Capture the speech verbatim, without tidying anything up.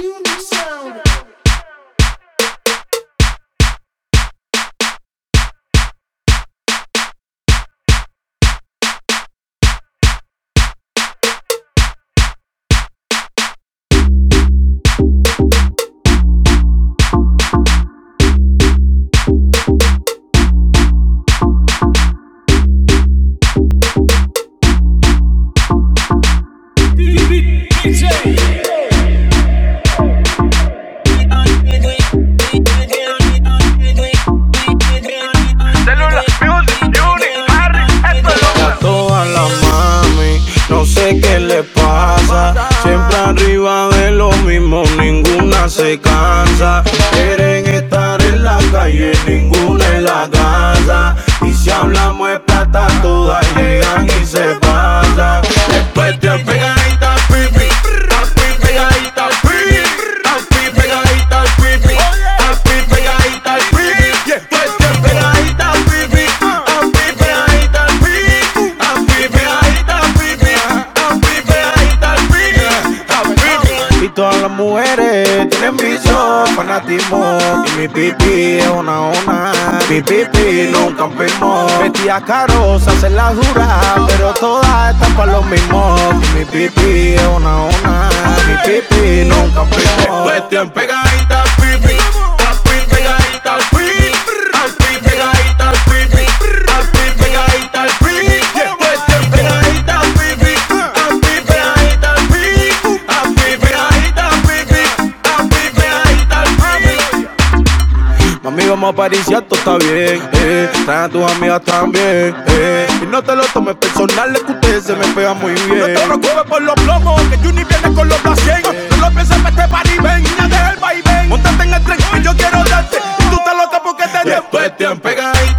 Se cansa, quieren estar en la calle, ninguna en la casa. Y si hablamos de plata, todas llegan y se pasan. Después te pegadita al pipi, al pipi pegadita al pipi, al pipi pegadita al pipi, al pipi pegadita al pipi. Después te pegadita al pipi, al pipi pegadita al pipi, al pipi pegadita al pipi, al pipi pegadita al pipi, al pipi. Y todas las mujeres tienen vicio, fanatismo. Y mi pipi es una ona. Mi pipi nunca enfermó. Vestía caros, hacen las duras, pero todas están para lo mismo. Y mi pipi es una ona. Mi pipi nunca enfermó. Cuestión pegadita al pipi, al pipi pegadita al pipi, al pipi pegadita al pipi, al pipi pegadita al pipi. Cuestión pegadita al pipi, al pipi pegadita al pipi, al pipi pegadita al pipi, al pipi pegadita al pipi. Mami, vamos a pariciar, todo está bien, eh. Trae a tus amigas también, eh. Y no te lo tomes personal, es que ustedes se me pegan muy bien. No te preocupes por los plomos, que Juni viene con los cien. eh. No lo pienses, vete party, ven, niña, deja el vaivén. Móntate en el tren, que yo quiero darte. Y tú estás loca porque te después te han pegado.